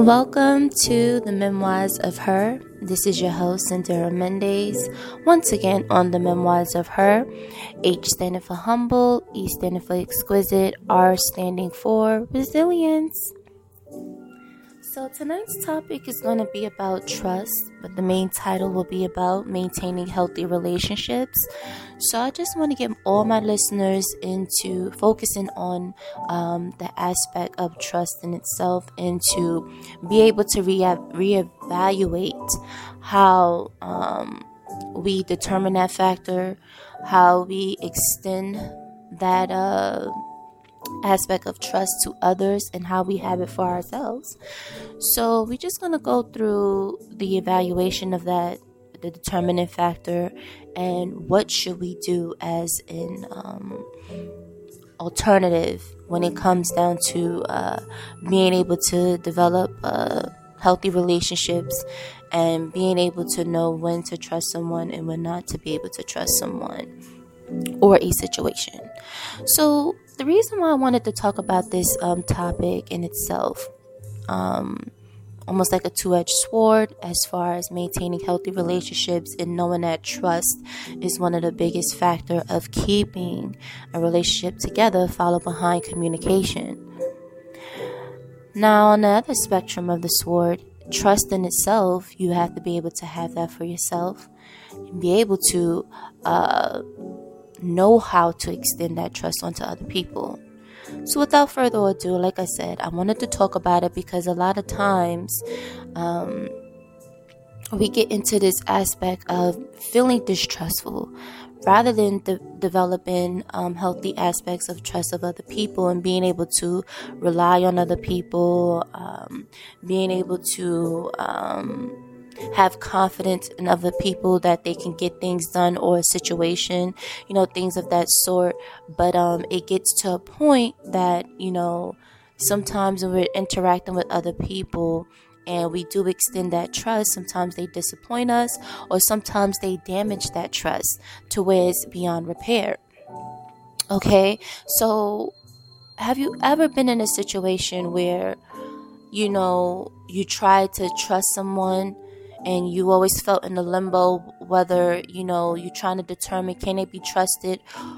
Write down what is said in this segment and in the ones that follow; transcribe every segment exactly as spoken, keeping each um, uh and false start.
Welcome to the Memoirs of Her. This is your host, Cynthia Mendez. Once again on the Memoirs of Her. H standing for humble, E standing for exquisite, R standing for resilience. So tonight's topic is going to be about trust, but the main title will be about maintaining healthy relationships. So I just want to get all my listeners into focusing on um, the aspect of trust in itself and to be able to re- reevaluate how um, we determine that factor, how we extend that uh aspect of trust to others, and how we have it for ourselves. So we're just going to go through the evaluation of that, the determining factor, and what should we do as an um, alternative when it comes down to uh, being able to develop uh, healthy relationships and being able to know when to trust someone and when not to be able to trust someone or a situation. So the reason why I wanted to talk about this um, topic in itself, um, almost like a two-edged sword as far as maintaining healthy relationships and knowing that trust is one of the biggest factor of keeping a relationship together, followed behind communication. Now, on the other spectrum of the sword, trust in itself, you have to be able to have that for yourself and be able to uh, know how to extend that trust onto other people. So without further ado, like I said, I wanted to talk about it because a lot of times um, we get into this aspect of feeling distrustful rather than de- developing um, healthy aspects of trust of other people and being able to rely on other people, um, being able to um, have confidence in other people that they can get things done or a situation, you know, things of that sort. But um, it gets to a point that, you know, sometimes when we're interacting with other people and we do extend that trust, sometimes they disappoint us or sometimes they damage that trust to where it's beyond repair. Okay, so have you ever been in a situation where, you know, you try to trust someone and you always felt in the limbo whether, you know, you're trying to determine can they be trusted,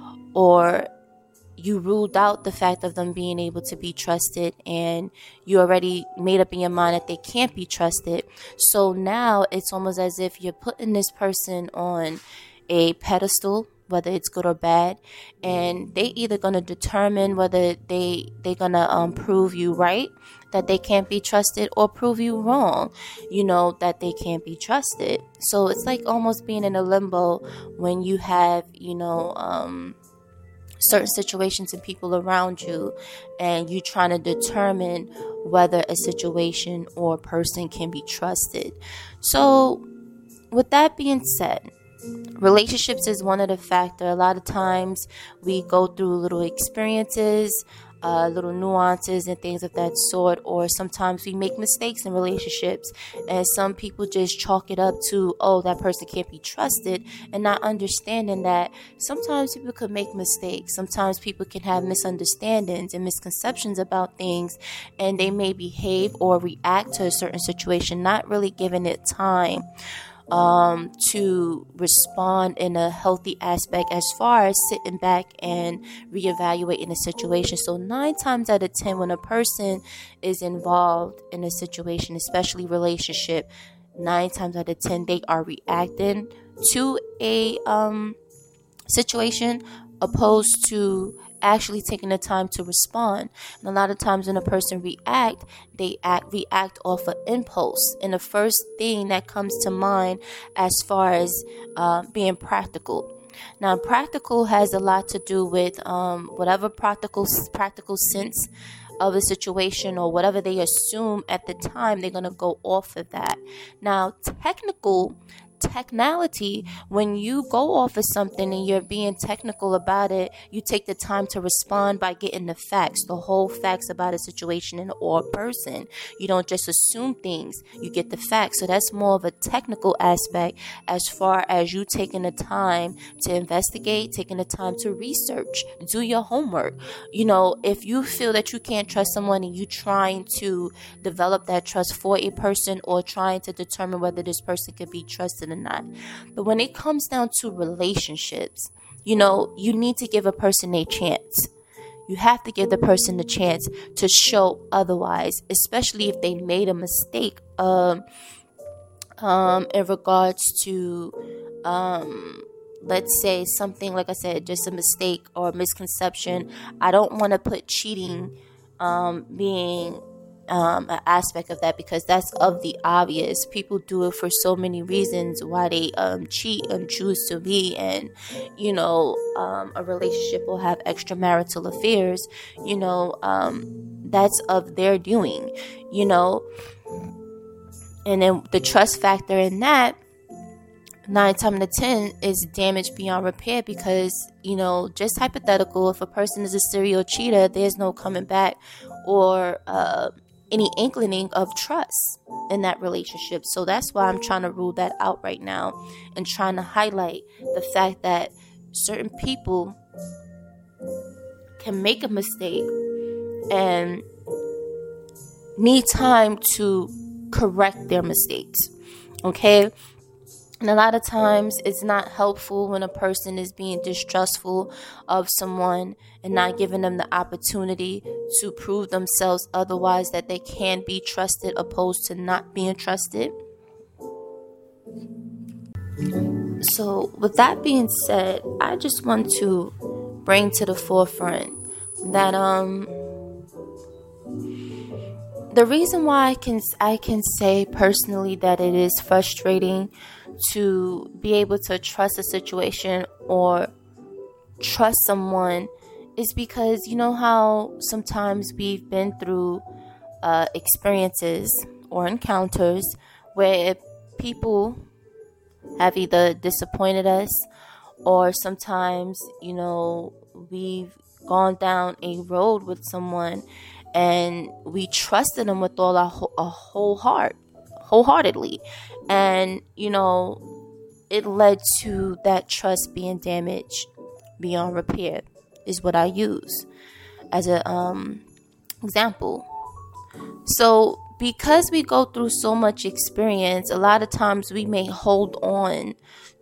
or you ruled out the fact of them being able to be trusted and you already made up in your mind that they can't be trusted. So now it's almost as if you're putting this person on a pedestal, whether it's good or bad, and they either going to determine whether they they're going to um, prove you right that they can't be trusted or prove you wrong, you know, that they can't be trusted. So it's like almost being in a limbo when you have, you know, um, certain situations and people around you and you trying to determine whether a situation or person can be trusted. So with that being said, relationships is one of the factors. A lot of times we go through little experiences, uh, little nuances and things of that sort, or sometimes we make mistakes in relationships and some people just chalk it up to, oh, that person can't be trusted, and not understanding that sometimes people could make mistakes. Sometimes people can have misunderstandings and misconceptions about things, and they may behave or react to a certain situation, not really giving it time um to respond in a healthy aspect as far as sitting back and reevaluating the situation. So nine times out of ten, when a person is involved in a situation, especially relationship, nine times out of ten they are reacting to a um situation opposed to actually taking the time to respond. And a lot of times when a person react, they act react off of impulse. And the first thing that comes to mind as far as uh, being practical. Now, practical has a lot to do with um, whatever practical practical sense of a situation or whatever they assume at the time, they're going to go off of that. Now, technical technicality, when you go off of something and you're being technical about it, you take the time to respond by getting the facts, the whole facts about a situation and or person. You don't just assume things, you get the facts. So that's more of a technical aspect as far as you taking the time to investigate, taking the time to research, do your homework. You know, if you feel that you can't trust someone and you trying to develop that trust for a person or trying to determine whether this person can be trusted or not. But when it comes down to relationships, you know, you need to give a person a chance. You have to give the person the chance to show otherwise, especially if they made a mistake um, um, in regards to, um, let's say something, like I said, just a mistake or misconception. I don't want to put cheating um, being Um, an aspect of that, because that's of the obvious. People do it for so many reasons why they um, cheat and choose to be, and you know, um, a relationship will have extramarital affairs. You know, um, that's of their doing. You know, and then the trust factor in that, nine times out of ten, is damaged beyond repair, because you know, just hypothetical, if a person is a serial cheater, there's no coming back or uh, any inkling of trust in that relationship. So that's why I'm trying to rule that out right now and trying to highlight the fact that certain people can make a mistake and need time to correct their mistakes. Okay? And a lot of times it's not helpful when a person is being distrustful of someone and not giving them the opportunity to prove themselves otherwise, that they can be trusted, opposed to not being trusted. So with that being said, I just want to bring to the forefront that um the reason why I can I can say personally that it is frustrating to be able to trust a situation or trust someone is because, you know how sometimes we've been through uh, experiences or encounters where people have either disappointed us, or sometimes, you know, we've gone down a road with someone and we trusted them with all our, our whole heart, wholeheartedly. And, you know, it led to that trust being damaged beyond repair, is what I use as a um, example. So because we go through so much experience, a lot of times we may hold on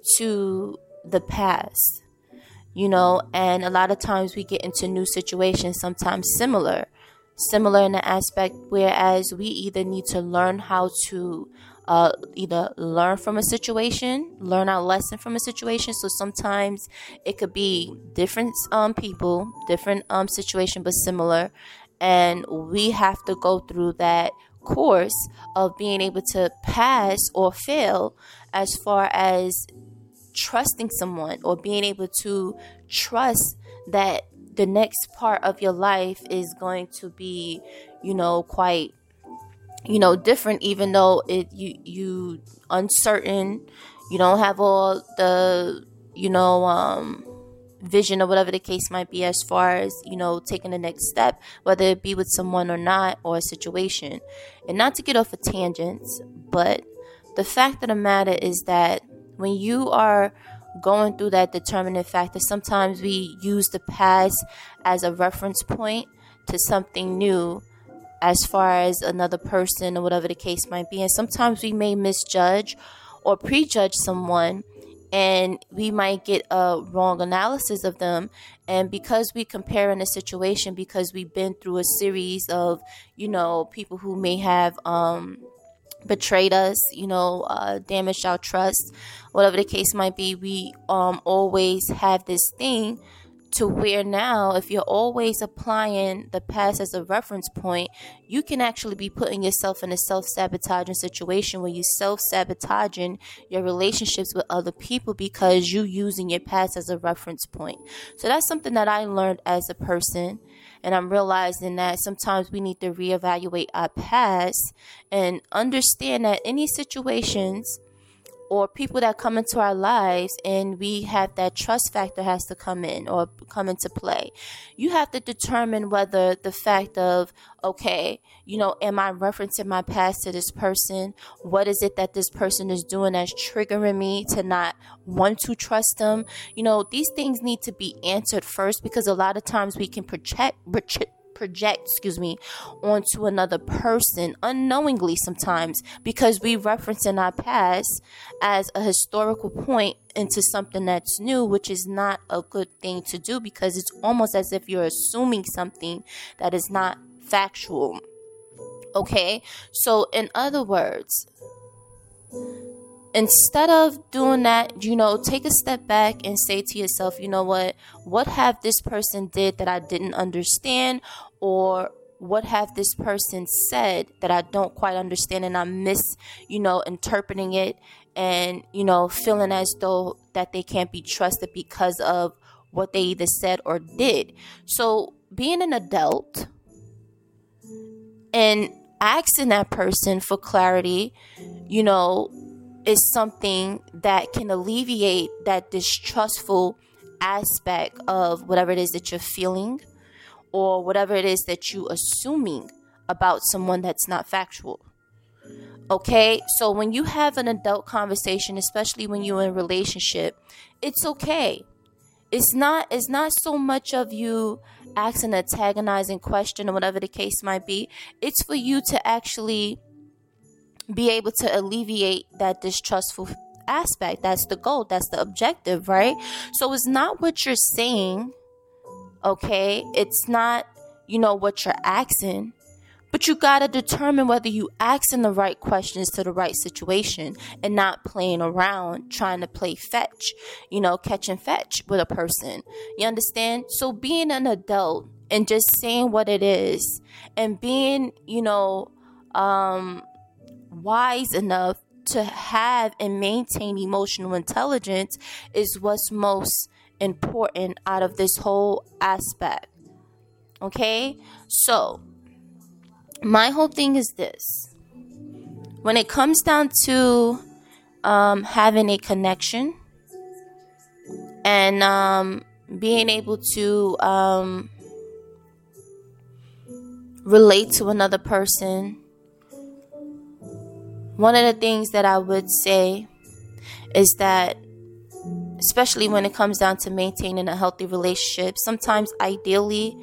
to the past, you know, and a lot of times we get into new situations, sometimes similar, similar in the aspect, whereas we either need to learn how to uh, either learn from a situation, learn our lesson from a situation. So sometimes it could be different um, people, different um, situation, but similar. And we have to go through that course of being able to pass or fail as far as trusting someone, or being able to trust that the next part of your life is going to be, you know, quite, you know, different, even though it you you uncertain, you don't have all the, you know, um vision or whatever the case might be, as far as, you know, taking the next step, whether it be with someone or not, or a situation. And not to get off of tangents, but the fact of the matter is that when you are going through that determining factor, sometimes we use the past as a reference point to something new, as far as another person or whatever the case might be. And sometimes we may misjudge or prejudge someone, and we might get a wrong analysis of them. And because we compare in a situation, because we've been through a series of, you know, people who may have um betrayed us, you know, uh, damaged our trust, whatever the case might be, we um always have this thing to where now, if you're always applying the past as a reference point, you can actually be putting yourself in a self-sabotaging situation where you're self-sabotaging your relationships with other people because you using your past as a reference point. So that's something that I learned as a person, and I'm realizing that sometimes we need to reevaluate our past and understand that any situations or people that come into our lives, and we have that trust factor has to come in or come into play. You have to determine whether the fact of, okay, you know, am I referencing my past to this person? What is it that this person is doing that's triggering me to not want to trust them? You know, these things need to be answered first, because a lot of times we can project, project project, excuse me, onto another person unknowingly sometimes, because we reference in our past as a historical point into something that's new, which is not a good thing to do, because it's almost as if you're assuming something that is not factual. Okay, so in other words, instead of doing that, you know, take a step back and say to yourself, you know what, what have this person did that I didn't understand, or what have this person said that I don't quite understand, and I miss, you know, interpreting it, and, you know, feeling as though that they can't be trusted because of what they either said or did. So being an adult and asking that person for clarity, you know, is something that can alleviate that distrustful aspect of whatever it is that you're feeling, or whatever it is that you assuming about someone that's not factual. Okay, so when you have an adult conversation, especially when you're in a relationship, it's okay. It's not it's not so much of you asking an antagonizing question or whatever the case might be. It's for you to actually be able to alleviate that distrustful aspect. That's the goal. That's the objective, right? So it's not what you're saying, okay? It's not, you know, what you're asking, but you got to determine whether you asking the right questions to the right situation and not playing around trying to play fetch, you know, catch and fetch with a person. You understand? So being an adult and just saying what it is, and being, you know, um, wise enough to have and maintain emotional intelligence is what's most important out of this whole aspect. Okay, so my whole thing is this: when it comes down to um, having a connection and um, being able to um, relate to another person, one of the things that I would say is that, especially when it comes down to maintaining a healthy relationship, sometimes ideally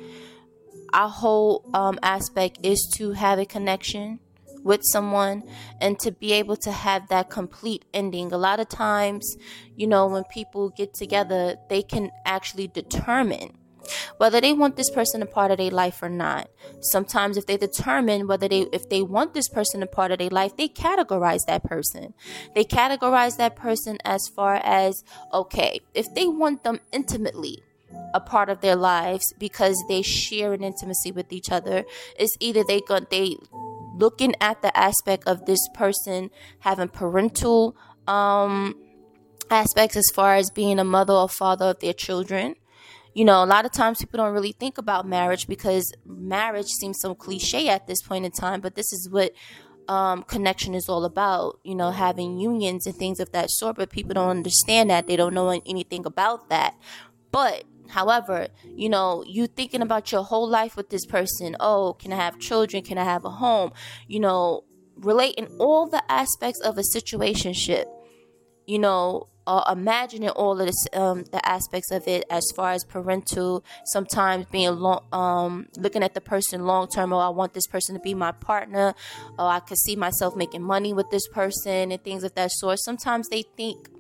our whole um, aspect is to have a connection with someone and to be able to have that complete ending. A lot of times, you know, when people get together, they can actually determine whether they want this person a part of their life or not. Sometimes if they determine whether they if they want this person a part of their life, they categorize that person. They categorize that person as far as, okay, if they want them intimately a part of their lives because they share an intimacy with each other, it's either they go, they looking at the aspect of this person having parental um, aspects as far as being a mother or father of their children. You know, a lot of times people don't really think about marriage because marriage seems so cliche at this point in time, but this is what um, connection is all about, you know, having unions and things of that sort, but people don't understand that. They don't know anything about that. But however, you know, you thinking about your whole life with this person. Oh, can I have children? Can I have a home? You know, relating all the aspects of a situationship, you know, uh, imagining all of this, um, the aspects of it as far as parental, sometimes being long, um, looking at the person long term. Oh, I want this person to be my partner. Oh, I could see myself making money with this person and things of that sort. Sometimes they think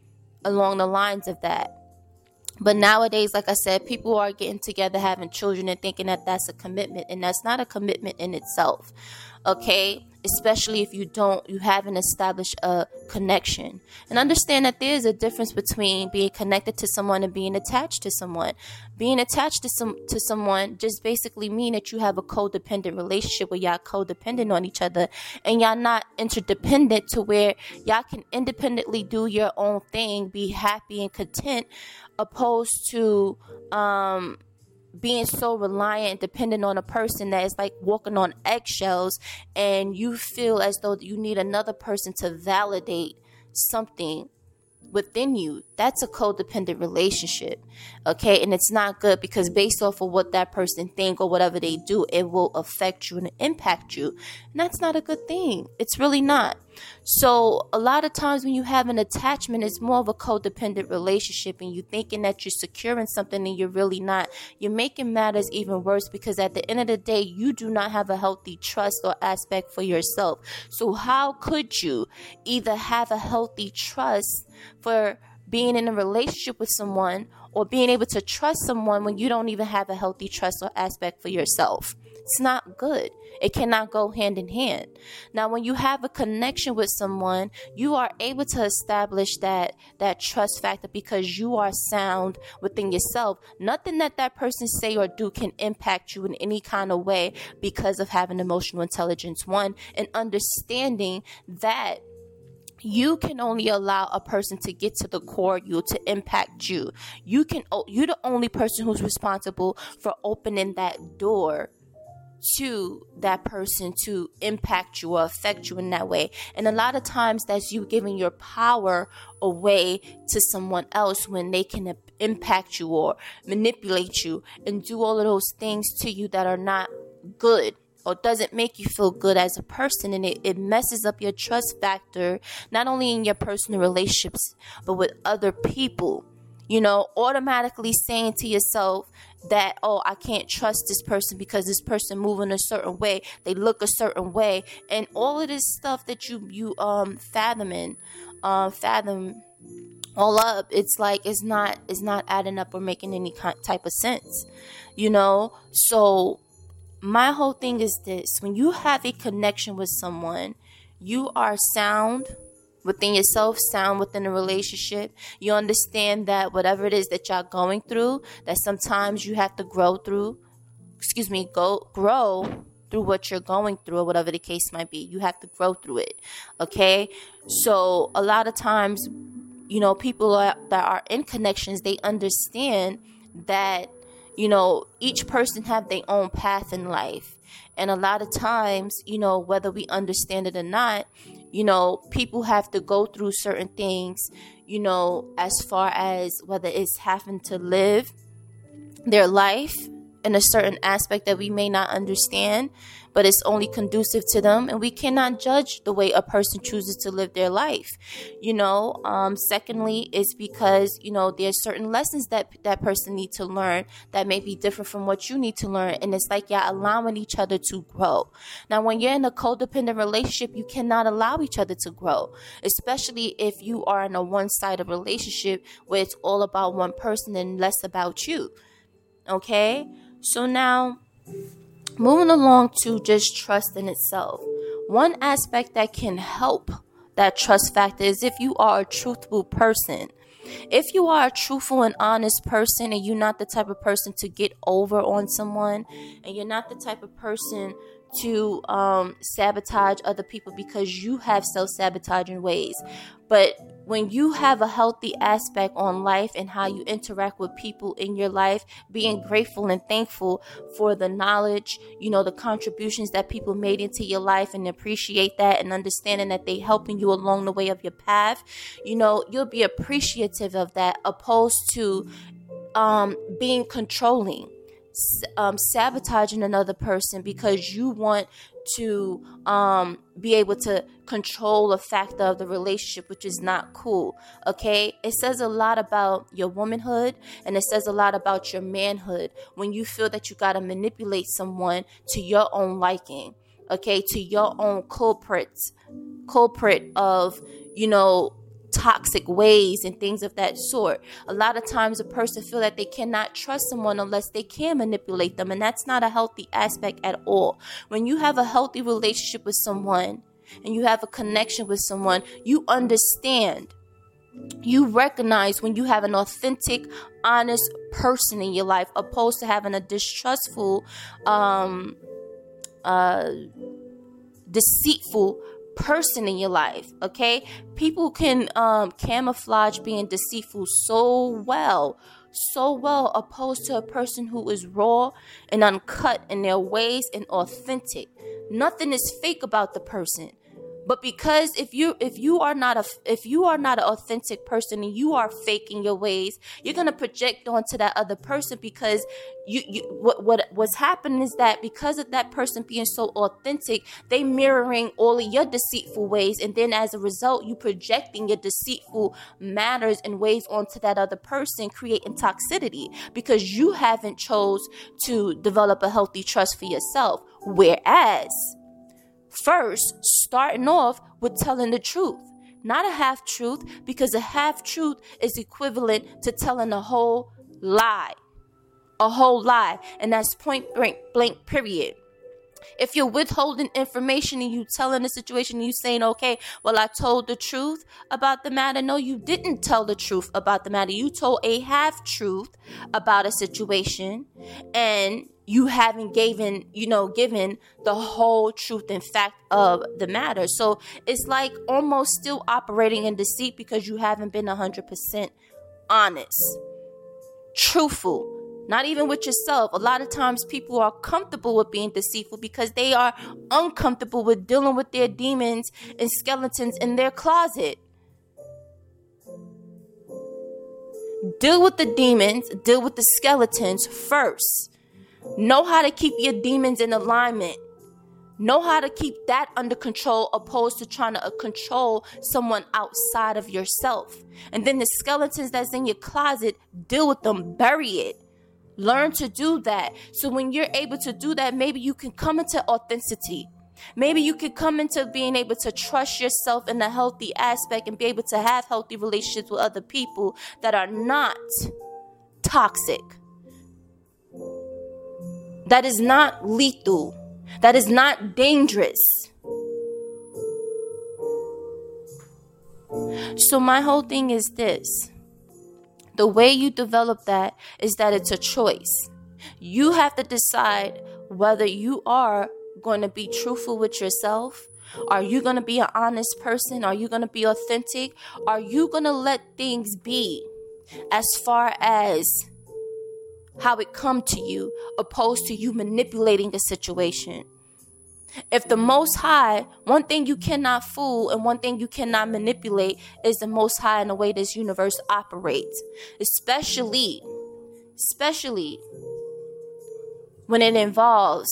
along the lines of that. But nowadays, like I said, people are getting together, having children, and thinking that that's a commitment, and that's not a commitment in itself. Okay, especially if you don't, you haven't established a connection. And understand that there is a difference between being connected to someone and being attached to someone. Being attached to some to someone just basically mean that you have a codependent relationship where y'all codependent on each other, and y'all not interdependent to where y'all can independently do your own thing, be happy and content, opposed to um being so reliant and dependent on a person that is like walking on eggshells, and you feel as though you need another person to validate something within you. That's a codependent relationship. Okay. And it's not good, because based off of what that person think or whatever they do, it will affect you and impact you. And that's not a good thing. It's really not. So a lot of times when you have an attachment, it's more of a codependent relationship, and you thinking that you're securing something and you're really not. You're making matters even worse, because at the end of the day, you do not have a healthy trust or aspect for yourself. So how could you either have a healthy trust for being in a relationship with someone, or being able to trust someone when you don't even have a healthy trust or aspect for yourself? It's not good. It cannot go hand in hand. Now, when you have a connection with someone, you are able to establish that that trust factor, because you are sound within yourself. Nothing that that person say or do can impact you in any kind of way, because of having emotional intelligence, one, and understanding that you can only allow a person to get to the core of you, to impact you. You can, you're the only person who's responsible for opening that door to that person to impact you or affect you in that way. And a lot of times that's you giving your power away to someone else, when they can impact you or manipulate you and do all of those things to you that are not good, or doesn't make you feel good as a person. And it, it messes up your trust factor, not only in your personal relationships, but with other people. You know, automatically saying to yourself that, oh, I can't trust this person because this person moving a certain way, they look a certain way, and all of this stuff that you you um fathoming, uh, fathom all up. It's like it's not it's not adding up or making any type of sense. You know, so my whole thing is this: when you have a connection with someone, you are sound within yourself, sound within a relationship. You understand that whatever it is that y'all going through, that sometimes you have to grow through, excuse me, go grow through what you're going through, or whatever the case might be. You have to grow through it. Okay. So a lot of times, you know, people are, that are in connections, they understand that, you know, each person have their own path in life. And a lot of times, you know, whether we understand it or not, you know, people have to go through certain things, you know, as far as whether it's having to live their life in a certain aspect that we may not understand, but it's only conducive to them. And we cannot judge the way a person chooses to live their life. You know, um, secondly, is because, you know, there's certain lessons that that person needs to learn that may be different from what you need to learn. And it's like you're allowing each other to grow. Now, when you're in a codependent relationship, you cannot allow each other to grow, especially if you are in a one-sided relationship where it's all about one person and less about you. Okay? So now, moving along to just trust in itself. One aspect that can help that trust factor is if you are a truthful person. If you are a truthful and honest person, and you're not the type of person to get over on someone, and you're not the type of person to um, sabotage other people because you have self-sabotaging ways. But when you have a healthy aspect on life and how you interact with people in your life, being grateful and thankful for the knowledge, you know, the contributions that people made into your life, and appreciate that, and understanding that they helping you along the way of your path, you know, you'll be appreciative of that, opposed to um, being controlling. Um, sabotaging another person because you want to um, be able to control a factor of the relationship, which is not cool. Okay, it says a lot about your womanhood, and it says a lot about your manhood when you feel that you got to manipulate someone to your own liking. Okay, to your own culprits, culprit of, you know, toxic ways and things of that sort. A lot of times a person feel that they cannot trust someone unless they can manipulate them, and that's not a healthy aspect at all. When you have a healthy relationship with someone and you have a connection with someone, you understand, you recognize when you have an authentic, honest person in your life, opposed to having a distrustful, um, uh, deceitful person in your life. Okay, people can um camouflage being deceitful so well so well opposed to a person who is raw and uncut in their ways and authentic. Nothing is fake about the person. But because if you if you are not a if you are not an authentic person and you are faking your ways, you're gonna project onto that other person because you, you what what what's happening is that because of that person being so authentic, they mirroring all of your deceitful ways, and then as a result, you projecting your deceitful matters and ways onto that other person, creating toxicity because you haven't chose to develop a healthy trust for yourself. Whereas first, starting off with telling the truth, not a half truth, because a half truth is equivalent to telling a whole lie, a whole lie. And that's point blank, blank, period. If you're withholding information and you telling the situation and you saying, okay, well, I told the truth about the matter. No, you didn't tell the truth about the matter. You told a half truth about a situation, and you haven't given, you know, given the whole truth and fact of the matter. So it's like almost still operating in deceit because you haven't been one hundred percent honest, truthful. Not even with yourself. A lot of times people are comfortable with being deceitful because they are uncomfortable with dealing with their demons and skeletons in their closet. Deal with the demons, deal with the skeletons first. Know how to keep your demons in alignment. Know how to keep that under control opposed to trying to uh, control someone outside of yourself. And then the skeletons that's in your closet, deal with them, bury it. Learn to do that. So when you're able to do that, maybe you can come into authenticity. Maybe you can come into being able to trust yourself in a healthy aspect and be able to have healthy relationships with other people that are not toxic. That is not lethal. That is not dangerous. So my whole thing is this. The way you develop that is that it's a choice. You have to decide whether you are going to be truthful with yourself. Are you going to be an honest person? Are you going to be authentic? Are you going to let things be as far as how it come to you, opposed to you manipulating the situation? If the Most High, one thing you cannot fool and one thing you cannot manipulate is the Most High and the way this universe operates, especially, especially when it involves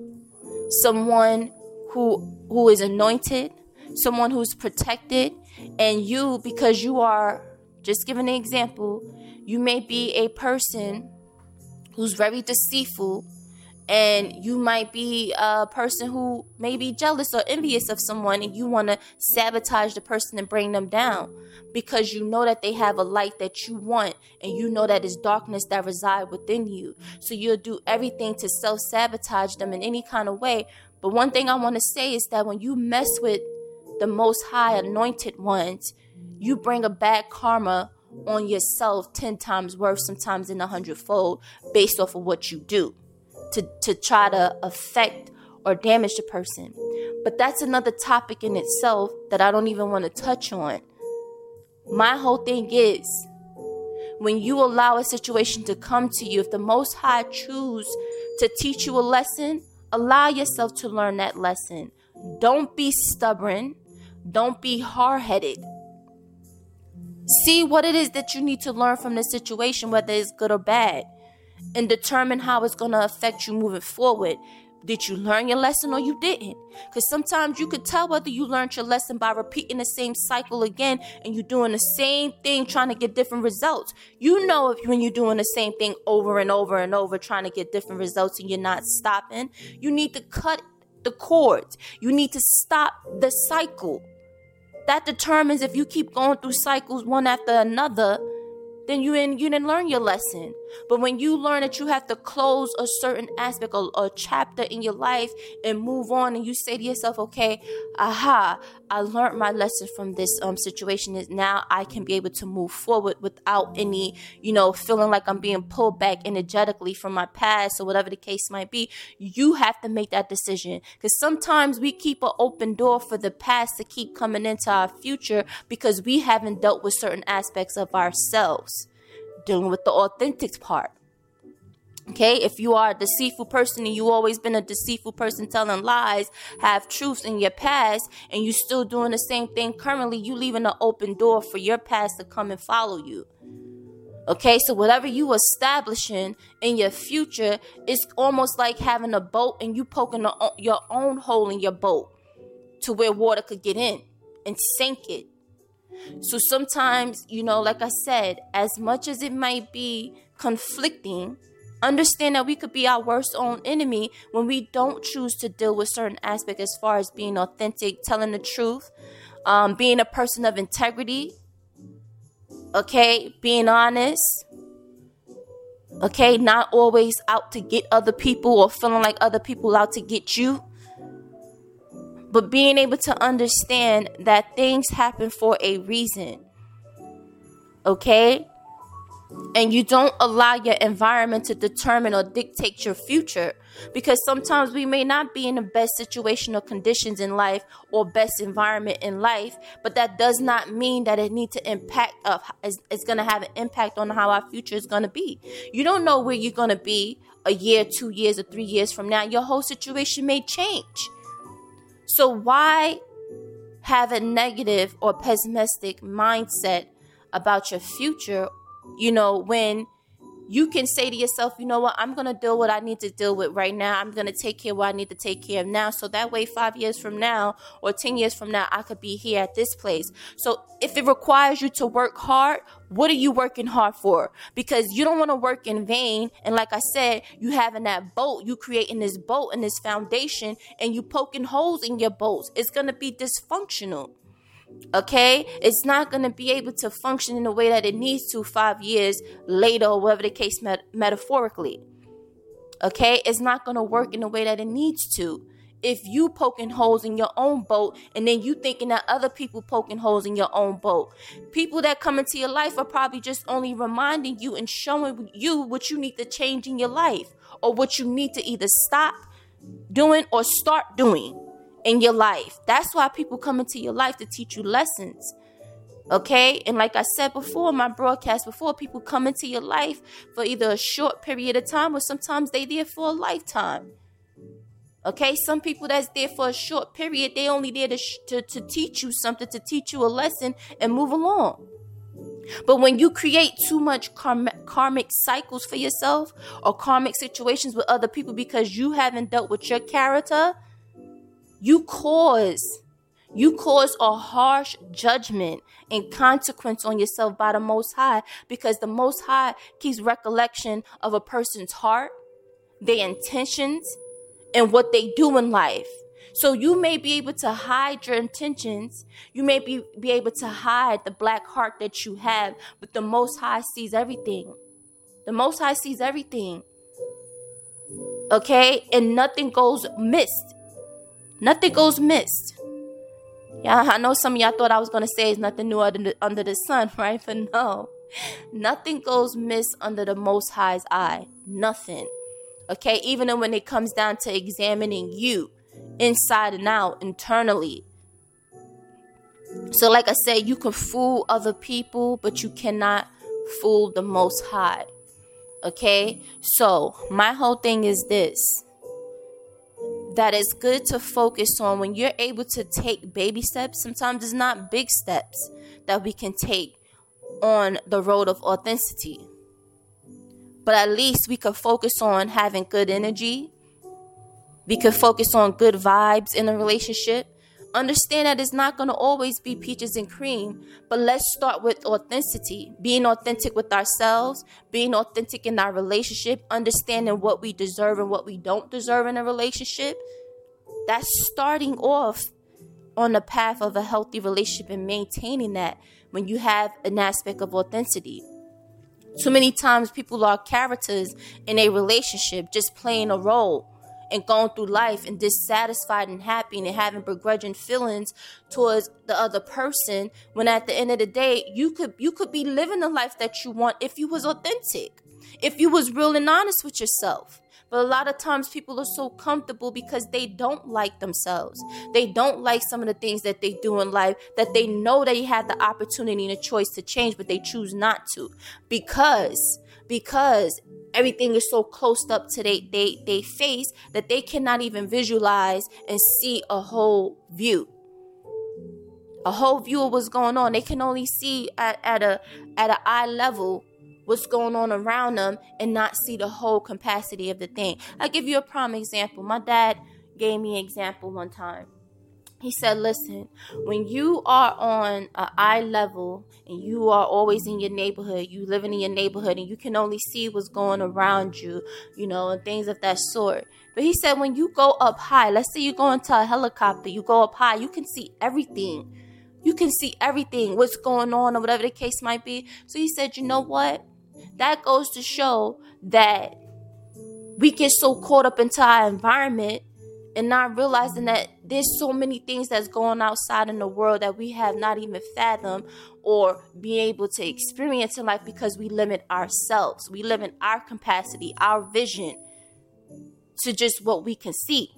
someone who who is anointed, someone who's protected, and you, because you are, just giving an example, you may be a person who's very deceitful, and you might be a person who may be jealous or envious of someone, and you want to sabotage the person and bring them down because you know that they have a light that you want, and you know that it's darkness that reside within you. So you'll do everything to self-sabotage them in any kind of way. But one thing I want to say is that when you mess with the Most High anointed ones, you bring a bad karma on yourself ten times worse, sometimes in a hundredfold, based off of what you do to, to try to affect or damage the person. But that's another topic in itself that I don't even want to touch on. My whole thing is, when you allow a situation to come to you, if the Most High choose to teach you a lesson, allow yourself to learn that lesson. Don't be stubborn. Don't be hard-headed. See what it is that you need to learn from the situation, whether it's good or bad, and determine how it's going to affect you moving forward. Did you learn your lesson or you didn't? Because sometimes you could tell whether you learned your lesson by repeating the same cycle again, and you're doing the same thing trying to get different results. You know if when you're doing the same thing over and over and over trying to get different results and you're not stopping, you need to cut the cords. You need to stop the cycle. That determines if you keep going through cycles one after another, then you didn't, you didn't learn your lesson. But when you learn that you have to close a certain aspect or a chapter in your life and move on, and you say to yourself, okay, aha, I learned my lesson from this um situation, is now I can be able to move forward without any, you know, feeling like I'm being pulled back energetically from my past or whatever the case might be. You have to make that decision, because sometimes we keep an open door for the past to keep coming into our future because we haven't dealt with certain aspects of ourselves. Dealing with the authentic part. Okay, if you are a deceitful person and you always been a deceitful person telling lies, have truths in your past, and you still doing the same thing currently, you leaving an open door for your past to come and follow you. Okay, so whatever you establishing in your future is almost like having a boat and you poking a, your own hole in your boat to where water could get in and sink it. So sometimes, you know, like I said, as much as it might be conflicting, understand that we could be our worst own enemy when we don't choose to deal with certain aspects as far as being authentic, telling the truth, um, being a person of integrity, okay, being honest, okay, not always out to get other people or feeling like other people out to get you, but being able to understand that things happen for a reason, okay? And you don't allow your environment to determine or dictate your future, because sometimes we may not be in the best situation or conditions in life or best environment in life, but that does not mean that it needs to impact of it's, it's going to have an impact on how our future is going to be. You don't know where you're going to be a year, two years, or three years from now. Your whole situation may change. So why have a negative or pessimistic mindset about your future? You know, when you can say to yourself, you know what, I'm going to deal with what I need to deal with right now. I'm going to take care of what I need to take care of now. So that way, five years from now or ten years from now, I could be here at this place. So if it requires you to work hard, what are you working hard for? Because you don't want to work in vain. And like I said, you having that boat, you creating this boat and this foundation, and you poking holes in your boats. It's going to be dysfunctional. Okay, it's not going to be able to function in the way that it needs to five years later, or whatever the case met- metaphorically. Okay, it's not going to work in the way that it needs to. If you poking holes in your own boat and then you thinking that other people poking holes in your own boat, people that come into your life are probably just only reminding you and showing you what you need to change in your life, or what you need to either stop doing or start doing in your life. That's why people come into your life, to teach you lessons. Okay? And like I said before, my broadcast before, people come into your life for either a short period of time, or sometimes they there for a lifetime. Okay? Some people that's there for a short period, they only there to, sh- to, to teach you something, to teach you a lesson and move along. But when you create too much karm- karmic cycles for yourself, or karmic situations with other people because you haven't dealt with your character, You cause, you cause a harsh judgment and consequence on yourself by the Most High, because the Most High keeps recollection of a person's heart, their intentions, and what they do in life. So you may be able to hide your intentions. You may be, be able to hide the black heart that you have, but the Most High sees everything. The Most High sees everything. Okay? And nothing goes missed. Nothing goes missed. Yeah, I know some of y'all thought I was going to say it's nothing new under the, under the sun, right? But no. Nothing goes missed under the Most High's eye. Nothing. Okay? Even when it comes down to examining you inside and out, internally. So like I said, you can fool other people, but you cannot fool the Most High. Okay? So my whole thing is this. That it's good to focus on when you're able to take baby steps. Sometimes it's not big steps that we can take on the road of authenticity. But at least we could focus on having good energy. We could focus on good vibes in a relationship. Understand that it's not going to always be peaches and cream, but let's start with authenticity, being authentic with ourselves, being authentic in our relationship, understanding what we deserve and what we don't deserve in a relationship. That's starting off on the path of a healthy relationship and maintaining that when you have an aspect of authenticity. Too many times people are characters in a relationship, just playing a role and going through life and dissatisfied and happy and having begrudging feelings towards the other person, when at the end of the day, you could you could be living the life that you want if you was authentic, if you was real and honest with yourself. But a lot of times people are so comfortable because they don't like themselves. They don't like some of the things that they do in life that they know they had the opportunity and a choice to change, but they choose not to because, because everything is so close up to they, they, they face that they cannot even visualize and see a whole view. A whole view of what's going on. They can only see at, at a at an eye level what's going on around them and not see the whole capacity of the thing. I'll give you a prime example. My dad gave me an example one time. He said, listen, when you are on an eye level and you are always in your neighborhood, you living in your neighborhood and you can only see what's going around you, you know, and things of that sort. But he said, when you go up high, let's say you go into a helicopter, you go up high, you can see everything. You can see everything, what's going on or whatever the case might be. So he said, you know what? That goes to show that we get so caught up into our environment and not realizing that there's so many things that's going outside in the world that we have not even fathomed or be able to experience in life because we limit ourselves. We limit our capacity, our vision to just what we can see.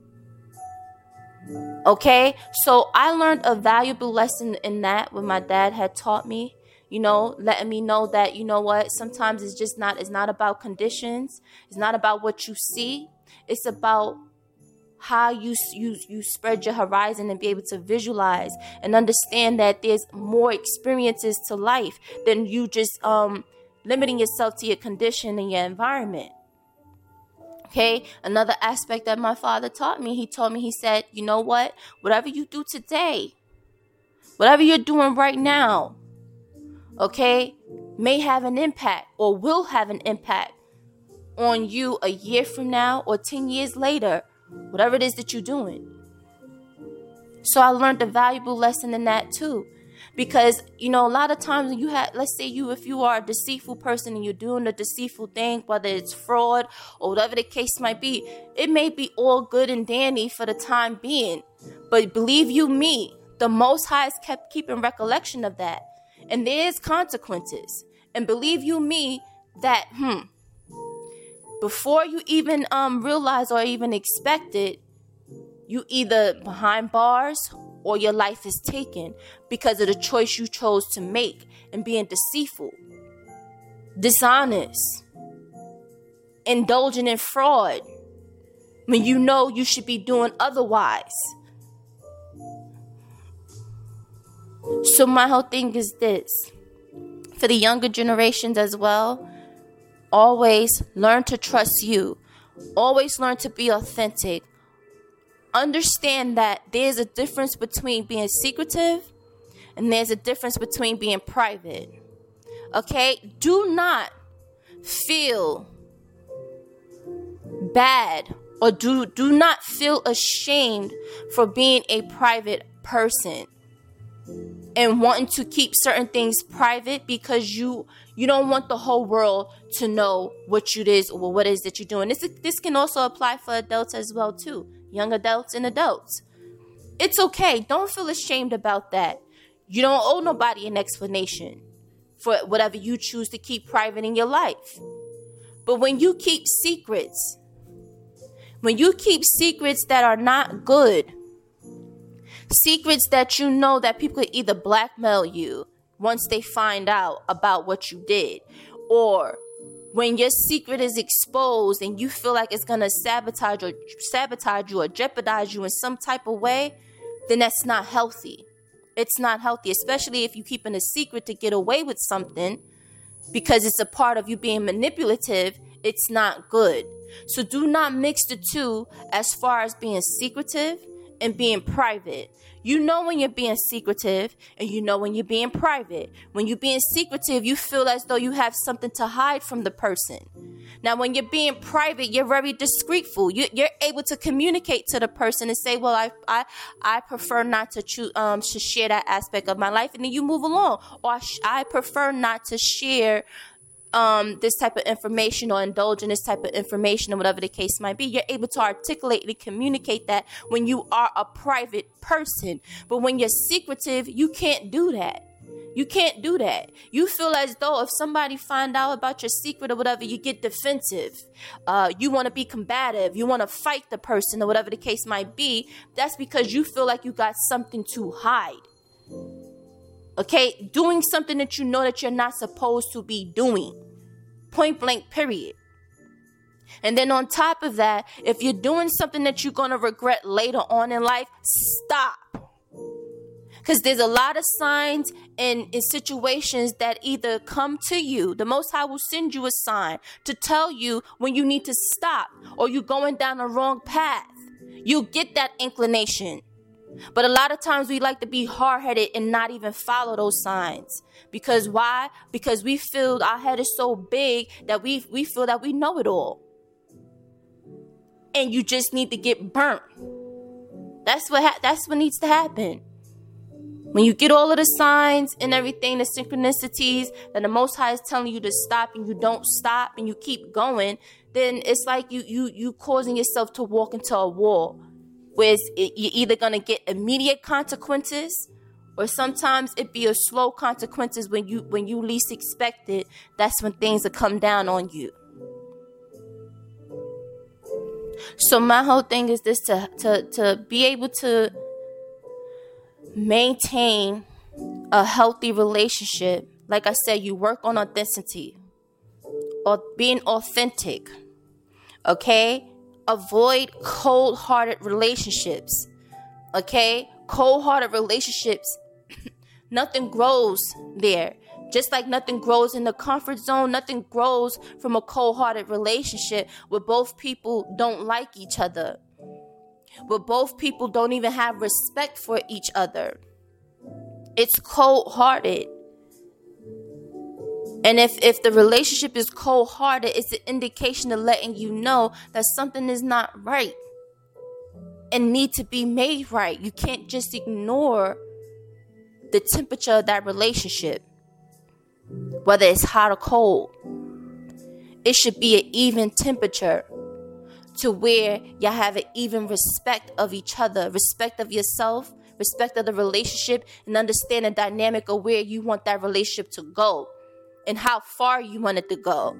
Okay, so I learned a valuable lesson in that what my dad had taught me, you know, letting me know that, you know what, sometimes it's just not, it's not about conditions. It's not about what you see. It's about how you, you, you spread your horizon and be able to visualize and understand that there's more experiences to life than you just um, limiting yourself to your condition and your environment. Okay, another aspect that my father taught me, he told me, he said, you know what, whatever you do today, whatever you're doing right now, okay, may have an impact or will have an impact on you a year from now or ten years later, whatever it is that you're doing. So I learned a valuable lesson in that too. Because, you know, a lot of times you have, let's say you, if you are a deceitful person and you're doing a deceitful thing, whether it's fraud or whatever the case might be, it may be all good and dandy for the time being. But believe you me, the Most High has kept keeping recollection of that. And there's consequences. And believe you me, that, hmm, before you even um realize or even expect it, you either behind bars or your life is taken because of the choice you chose to make and being deceitful, dishonest, indulging in fraud when you know you should be doing otherwise. So my whole thing is this, for the younger generations as well, always learn to trust you. Always learn to be authentic. Understand that there's a difference between being secretive and there's a difference between being private. Okay? Do not feel bad or do, do not feel ashamed for being a private person and wanting to keep certain things private because you you don't want the whole world to know what you is or what it is that you're doing. This, this can also apply for adults as well too. Young adults and adults. It's okay. Don't feel ashamed about that. You don't owe nobody an explanation for whatever you choose to keep private in your life. But when you keep secrets, when you keep secrets that are not good, secrets that you know that people could either blackmail you once they find out about what you did, or when your secret is exposed and you feel like it's going to sabotage or sabotage you or jeopardize you in some type of way, then that's not healthy. It's not healthy, especially if you're keeping a secret to get away with something because it's a part of you being manipulative. It's not good. So do not mix the two as far as being secretive and being private. You know when you're being secretive and you know when you're being private. When you're being secretive, you feel as though you have something to hide from the person. Now, when you're being private, you're very discreetful. You, you're able to communicate to the person and say, well, I I, I prefer not to, choose, um, to share that aspect of my life. And then you move along. Or I, I prefer not to share um, this type of information or indulge in this type of information or whatever the case might be. You're able to articulate and communicate that when you are a private person. But when you're secretive, you can't do that. You can't do that. You feel as though if somebody find out about your secret or whatever, you get defensive. Uh, you want to be combative. You want to fight the person or whatever the case might be. That's because you feel like you got something to hide. Okay? Doing something that you know that you're not supposed to be doing. Point blank, period. And then on top of that, if you're doing something that you're going to regret later on in life, stop. Because there's a lot of signs and, and situations that either come to you. The Most High will send you a sign to tell you when you need to stop or you're going down the wrong path. You'll get that inclination. But a lot of times we like to be hard-headed and not even follow those signs. Because why? Because we feel our head is so big that we, we feel that we know it all. And you just need to get burnt. That's what ha- that's what needs to happen. When you get all of the signs and everything, the synchronicities that the Most High is telling you to stop and you don't stop and you keep going, then it's like you you you causing yourself to walk into a wall where it, you're either going to get immediate consequences or sometimes it be a slow consequences when you when you least expect it. That's when things will come down on you. So my whole thing is this, to to to be able to maintain a healthy relationship. Like I said, you work on authenticity or being authentic. Okay? Avoid cold-hearted relationships. Okay? Cold-hearted relationships, nothing grows there. Just like nothing grows in the comfort zone, nothing grows from a cold-hearted relationship where both people don't like each other. Where both people don't even have respect for each other. It's cold-hearted. And if, if the relationship is cold-hearted, it's an indication of letting you know that something is not right and need to be made right. You can't just ignore the temperature of that relationship, whether it's hot or cold. It should be an even temperature to where y'all have an even respect of each other, respect of yourself, respect of the relationship, and understand the dynamic of where you want that relationship to go and how far you want it to go.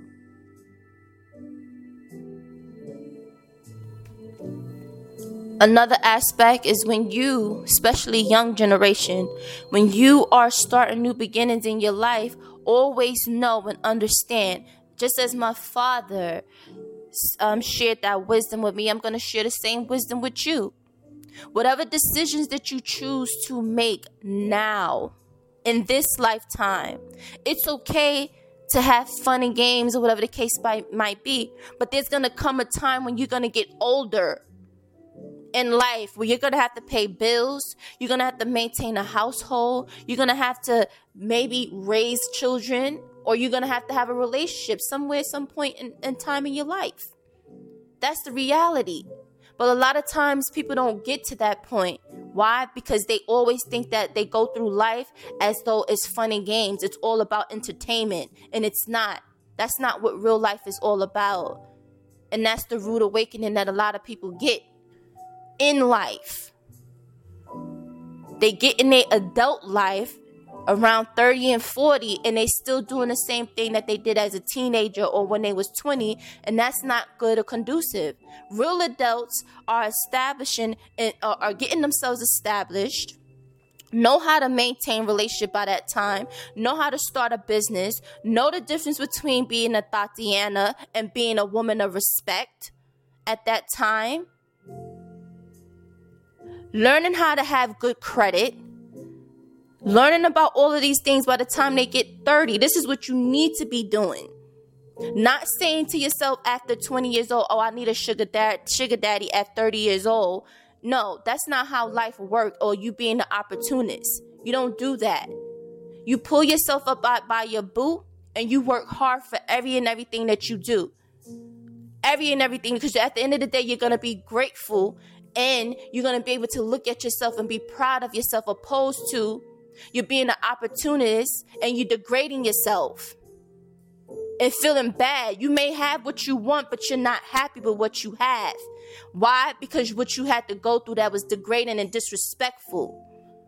Another aspect is when you, especially young generation, when you are starting new beginnings in your life, always know and understand, just as my father um, shared that wisdom with me, I'm going to share the same wisdom with you. Whatever decisions that you choose to make now, in this lifetime, it's okay to have fun and games or whatever the case by, might be, but there's going to come a time when you're going to get older in life where you're going to have to pay bills, you're going to have to maintain a household, you're going to have to maybe raise children, or you're going to have to have a relationship somewhere, some point in, in time in your life. That's the reality. But a lot of times people don't get to that point. Why? Because they always think that they go through life as though it's fun and games. It's all about entertainment. And it's not. That's not what real life is all about. And that's the rude awakening that a lot of people get in life. They get in their adult life around thirty and forty, and they still doing the same thing that they did as a teenager or when they was twenty, and that's not good or conducive. Real adults are establishing and are getting themselves established, know how to maintain relationship by that time, know how to start a business, know the difference between being a Tatiana and being a woman of respect at that time, learning how to have good credit, learning about all of these things by the time they get thirty. This is what you need to be doing. Not saying to yourself after twenty years old, oh, I need a sugar dad, sugar daddy at thirty years old. No, that's not how life works, or you being the opportunist. You don't do that. You pull yourself up by, by your boo and you work hard for every and everything that you do. Every and everything, because at the end of the day, you're going to be grateful and you're going to be able to look at yourself and be proud of yourself, opposed to you're being an opportunist and you're degrading yourself and feeling bad. You may have what you want, but you're not happy with what you have. Why? Because what you had to go through that was degrading and disrespectful.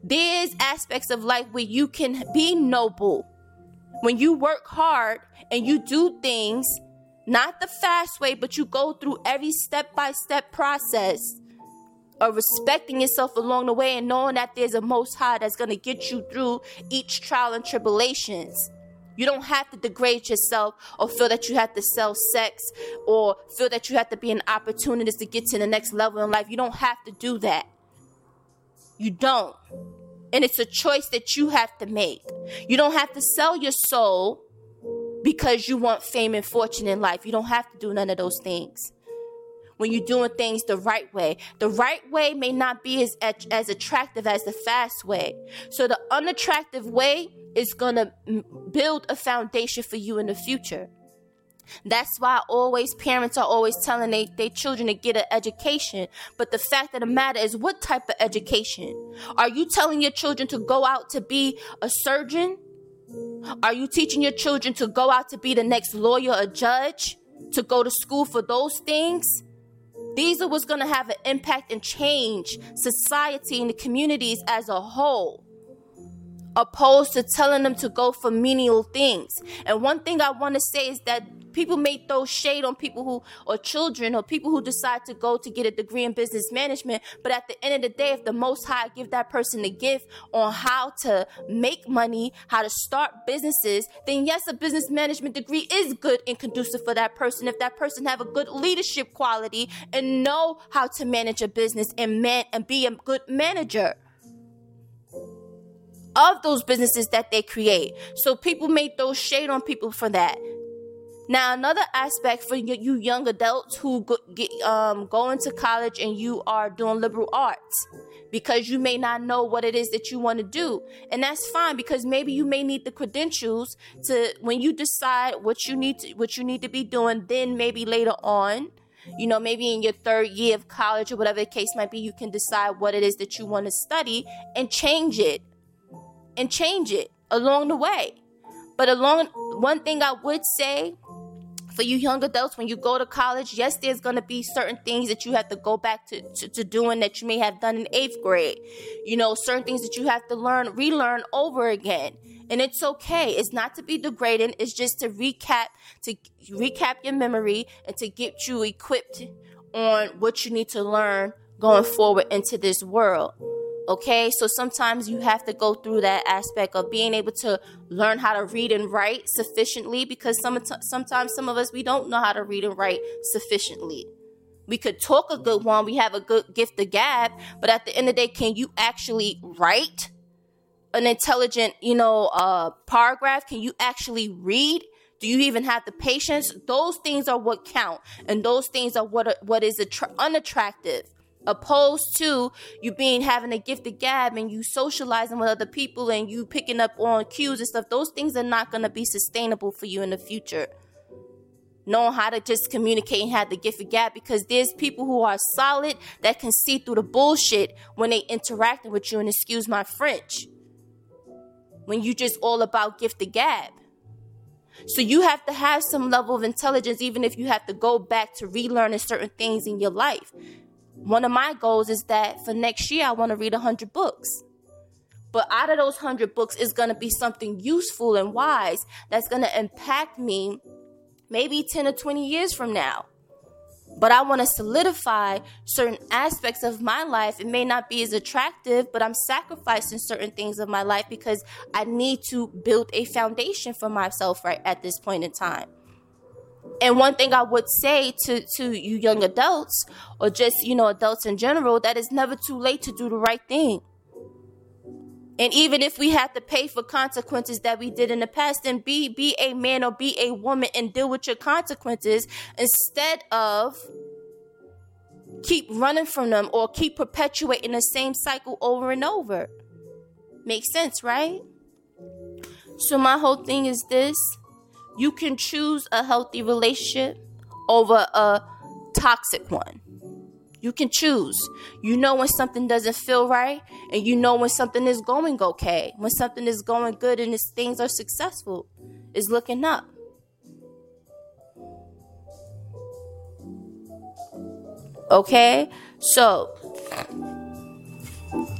There's aspects of life where you can be noble. When you work hard and you do things, not the fast way, but you go through every step-by-step process of respecting yourself along the way and knowing that there's a Most High that's going to get you through each trial and tribulations. You don't have to degrade yourself or feel that you have to sell sex or feel that you have to be an opportunist to get to the next level in life. You don't have to do that. You don't. And it's a choice that you have to make. You don't have to sell your soul because you want fame and fortune in life. You don't have to do none of those things. When you're doing things the right way. The right way may not be as, as attractive as the fast way. So the unattractive way is going to build a foundation for you in the future. That's why always parents are always telling their they children to get an education. But the fact of the matter is, what type of education? Are you telling your children to go out to be a surgeon? Are you teaching your children to go out to be the next lawyer or judge? To go to school for those things? These are what's going to have an impact and change society and the communities as a whole, opposed to telling them to go for menial things. And one thing I want to say is that people may throw shade on people who, or children, or people who decide to go to get a degree in business management. But at the end of the day, if the Most High give that person the gift on how to make money, how to start businesses, then yes, a business management degree is good and conducive for that person. If that person have a good leadership quality and know how to manage a business and man and be a good manager of those businesses that they create. So people may throw shade on people for that. Now, another aspect for you young adults who go, get, um, go into college and you are doing liberal arts, because you may not know what it is that you want to do. And that's fine, because maybe you may need the credentials to, when you decide what you need to, what you need to be doing, then maybe later on, you know, maybe in your third year of college or whatever the case might be, you can decide what it is that you want to study and change it and change it along the way. But along, one thing I would say for you young adults, when you go to college, yes, there's going to be certain things that you have to go back to, to, to doing that you may have done in eighth grade. You know, certain things that you have to learn, relearn over again. And it's okay. It's not to be degrading. It's just to recap, to recap your memory and to get you equipped on what you need to learn going forward into this world. Okay, so sometimes you have to go through that aspect of being able to learn how to read and write sufficiently, because some sometimes some of us, we don't know how to read and write sufficiently. We could talk a good one, we have a good gift of gab, but at the end of the day, can you actually write an intelligent, you know, uh, paragraph? Can you actually read? Do you even have the patience? Those things are what count, and those things are what what is attra- unattractive. Opposed to you being having a gift of gab and you socializing with other people and you picking up on cues and stuff. Those things are not going to be sustainable for you in the future. Knowing how to just communicate and have the gift of gab, because there's people who are solid that can see through the bullshit when they interacting with you. And excuse my French, when you just all about gift of gab. So you have to have some level of intelligence, even if you have to go back to relearning certain things in your life. One of my goals is that for next year, I want to read one hundred books. But out of those one hundred books is going to be something useful and wise that's going to impact me maybe ten or twenty years from now. But I want to solidify certain aspects of my life. It may not be as attractive, but I'm sacrificing certain things of my life because I need to build a foundation for myself right at this point in time. And one thing I would say to, to you young adults, or just, you know, adults in general, that it's never too late to do the right thing. And even if we have to pay for consequences that we did in the past, then be, be a man or be a woman and deal with your consequences instead of keep running from them or keep perpetuating the same cycle over and over. Makes sense, right? So my whole thing is this. You can choose a healthy relationship over a toxic one. You can choose. You know when something doesn't feel right, and you know when something is going okay, when something is going good and things are successful. It's looking up. Okay? So,